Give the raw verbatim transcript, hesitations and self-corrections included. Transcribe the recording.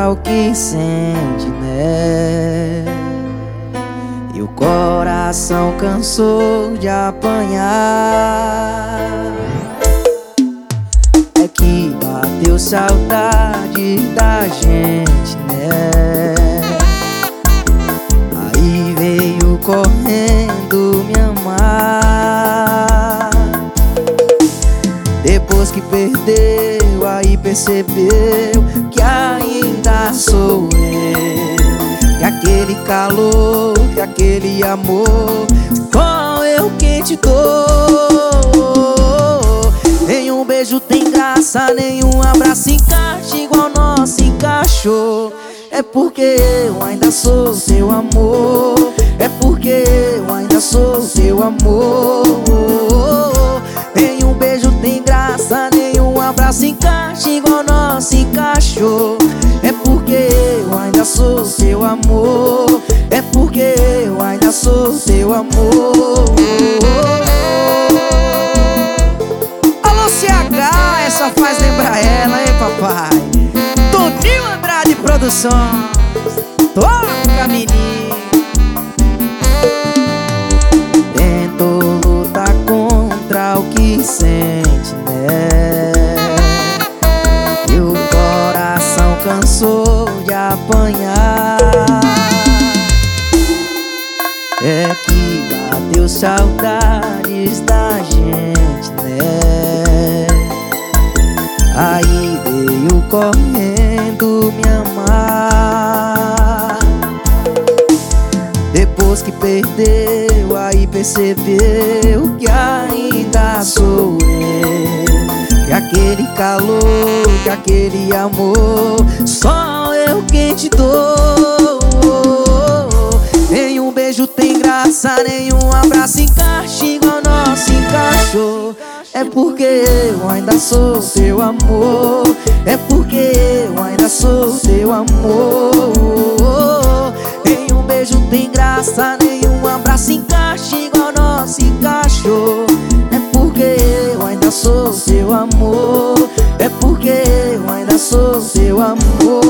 o que sente, né? E o coração cansou de apanhar. É que bateu saudade da gente, né? Aí veio correndo me amar. Depois que perdeu, aí percebeu que ainda sou eu. Que aquele calor, que aquele amor, só eu quem te dou. Nenhum beijo tem graça, nenhum abraço encaixa igual nosso encaixou. É porque eu ainda sou seu amor. É porque eu ainda sou seu amor. Nenhum beijo tem graça, nenhum abraço encaixa igual nosso encaixou. É porque eu ainda sou seu amor. É porque eu ainda sou seu amor. Alô C H, essa faz lembrar ela, hein papai? Toninho Andrade Produções. Toca, menino. Tentou lutar contra o que sente, né? E o coração cansou de apanhar. É que bateu saudades da gente, né? Aí veio correndo me amar. Depois que perdeu, aí percebeu que ainda sou eu. Que aquele calor, que aquele amor, só eu quem te dou. Nenhum beijo tem graça, nenhum abraço encaixa igual nosso encaixou. É porque eu ainda sou seu amor. É porque eu ainda sou seu amor. Nenhum beijo tem graça, nenhum abraço encaixa igual nosso encaixou. É porque eu ainda sou seu amor. É porque eu ainda sou seu amor.